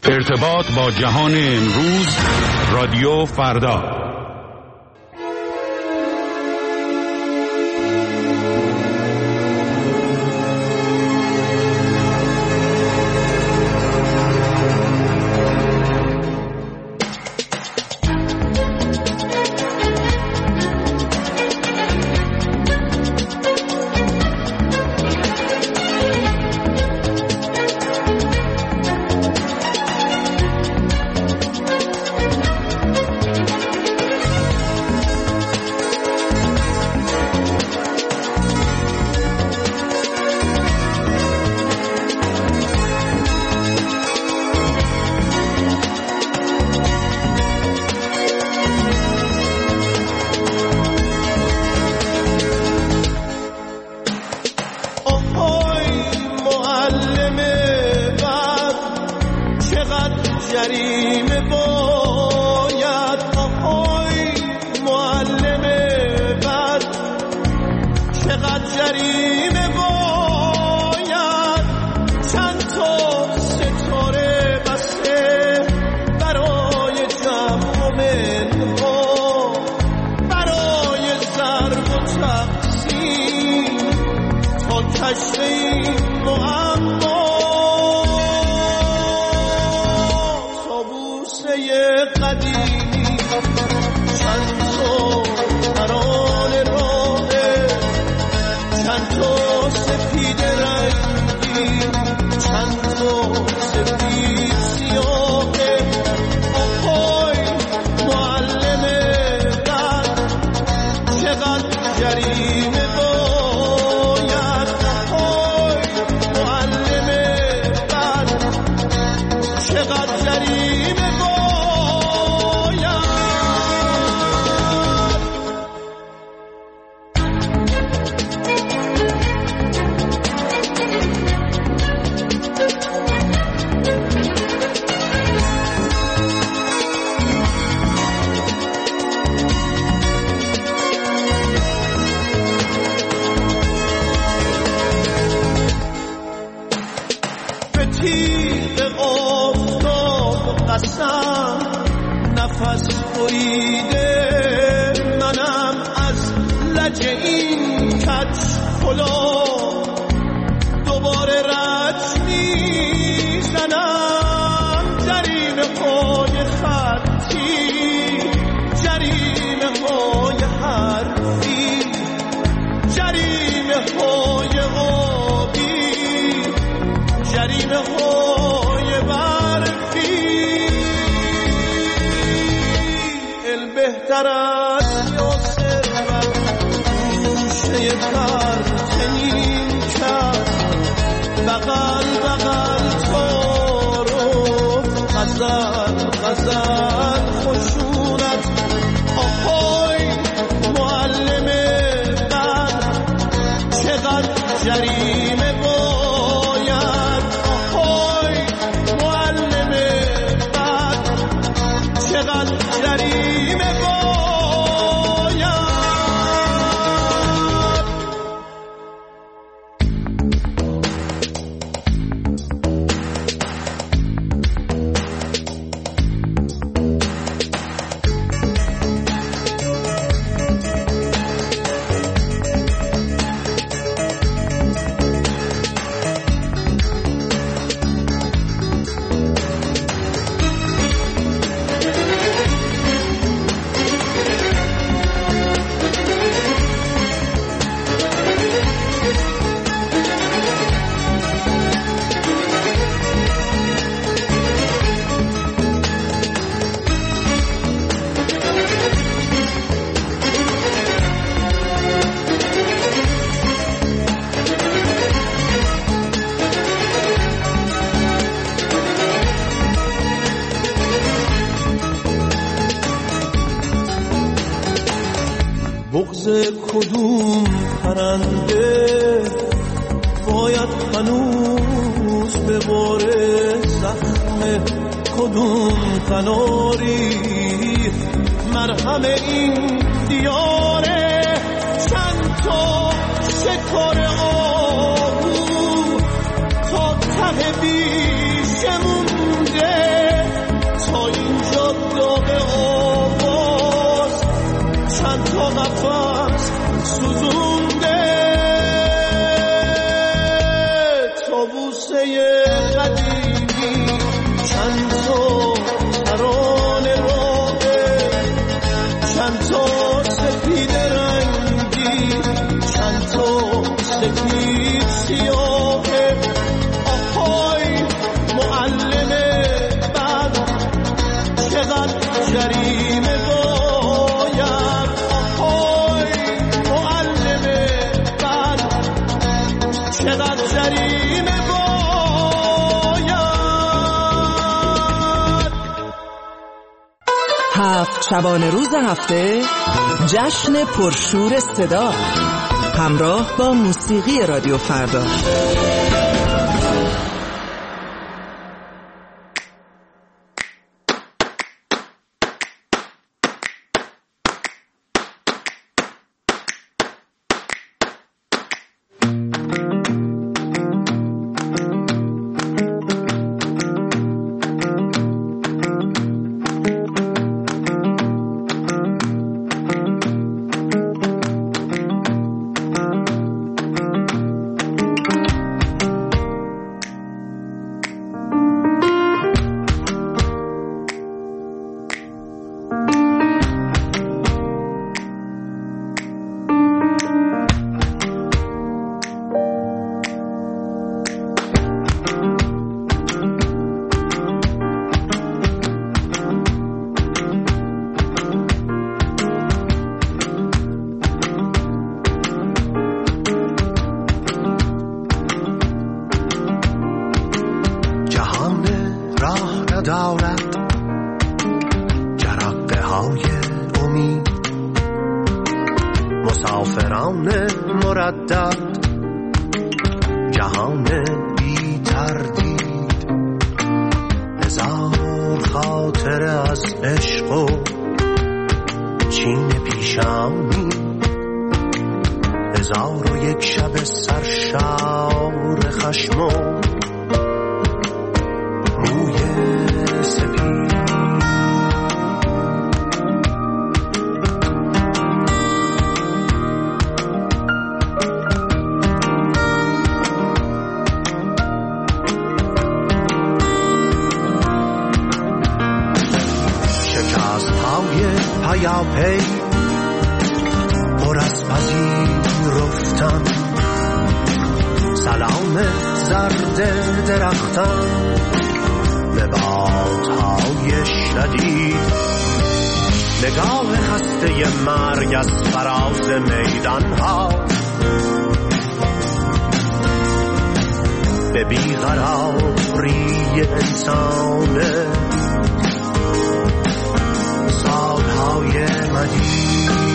ارتباط با جهان امروز، رادیو فردا. بغض کدوم پرنده باید هنوز به باره زخم کدوم قناری مرهم این دیاره چند تا شکار آهو تا ته بیشه مونده قدیمی چند تا ترانه راهه، چند تا سفید رنگی، چند تا سفید سیاهه. آهای معلم بد چقدر جریمه باید، آهای معلم بد چقدر جریمه باید. 7 شبانه روز هفته جشن پرشور صدا همراه با موسیقی رادیو فردا. مسافران مردد جهان بی تردید، هزار خاطره از عشق و چین پیشانی، 1001 شب سرشار خشم و موی سپید. پیاپی پر از پذیرفتن، سلام زرد درختان به بادهای شدید، نگاه خسته مرگ از فراز میدان ها به بیقراری انسانه، سالهای مدید.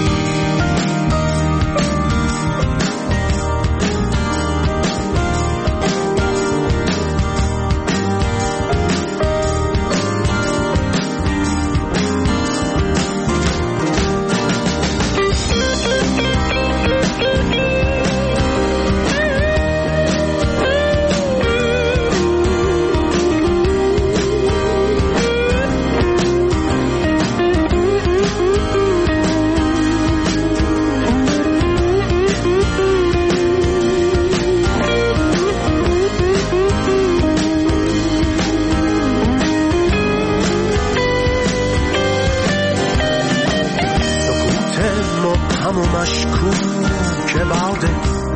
و مشکوک باده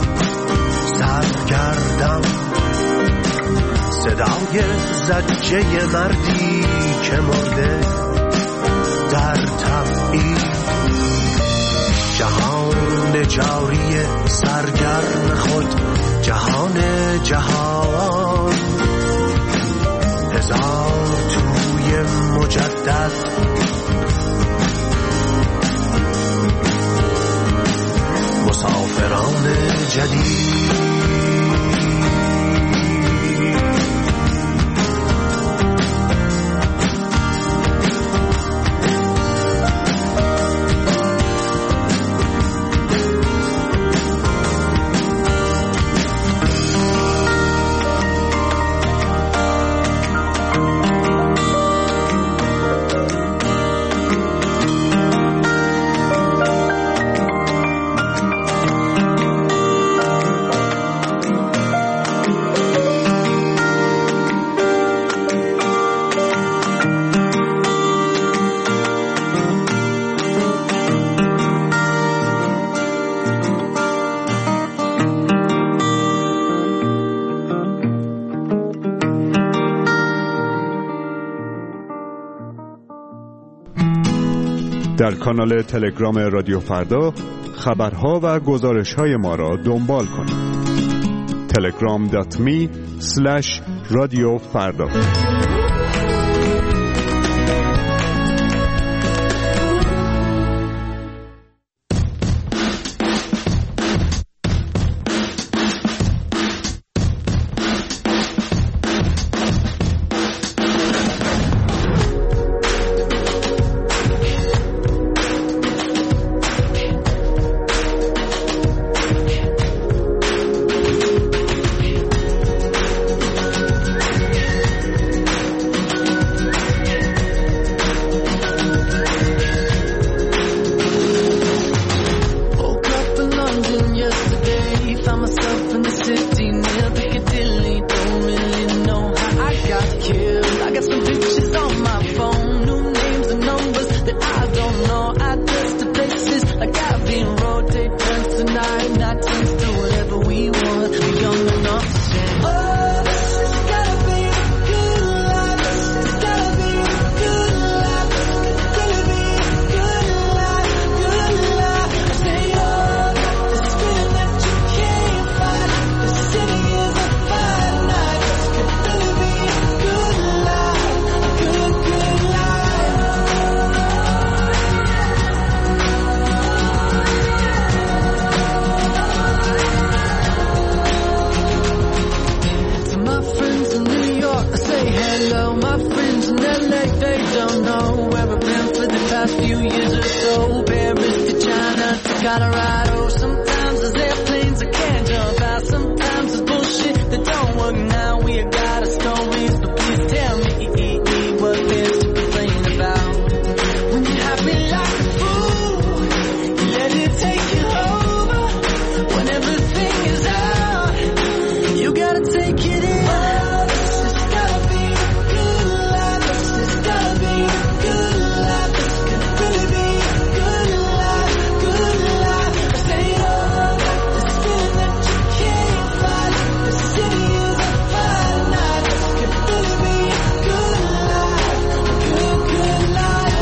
سرگردم، صدای زجه مردی که مرده در تبعید، جهان جاری سرگرم خود، جهان جهان، هزار توی مجدد، مسافران جدید. در کانال تلگرام رادیو فردا خبرها و گزارش‌های ما را دنبال کنید. telegram.me/رادیو فردا. Colorado, sometimes there's airplanes that can't jump out, sometimes there's bullshit that don't work. Now we got our stories, but please tell me what there's to complain about. When you're happy like a fool, you let it take you over. When everything is out, you gotta take it in. This has gotta be a good life. This has gotta be a good life. This could really be a good life, good life. Stay up, this feeling that you can't fight. The city is a fine night. This could really be a good life, a good life.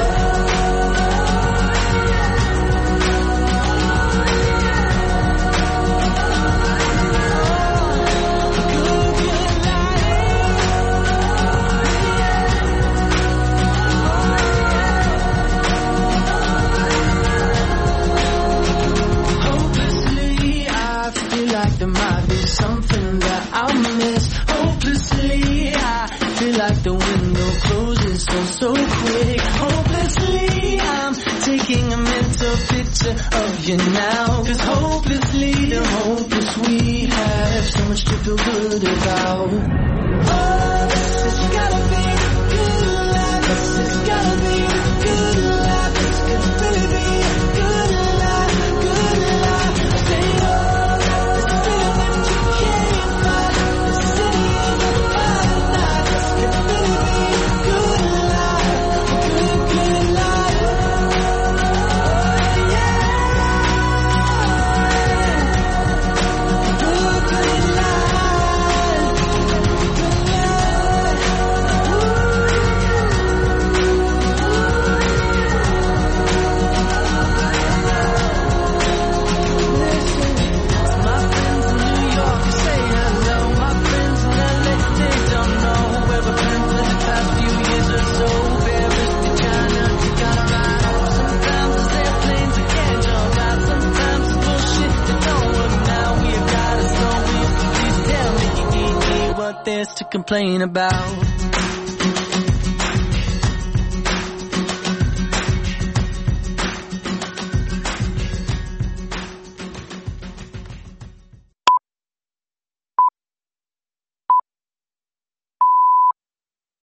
Hopelessly, I feel like there might be something that I'll miss. Hopelessly, I feel like the window closes so quick. Hopelessly, I'm taking a mental picture of you now. 'Cause hopelessly, the hopeless we have so much to feel good about. Oh, this has gotta be a good life. This has gotta be a good life. This could really be a good life, good life. Stay up, this feeling that you can't fight. The city is a fine night. This could really be a good life, good life. Yeah, good life, good life. My friends in New York say hello. My friends in LA, they don't know where we've been for the past few years or so. Paris to China to Colorado. Sometimes there's airplanes that can't jump out. Sometimes it's bullshit that don't work. Now we've got a story. Please tell me what there's to complain about.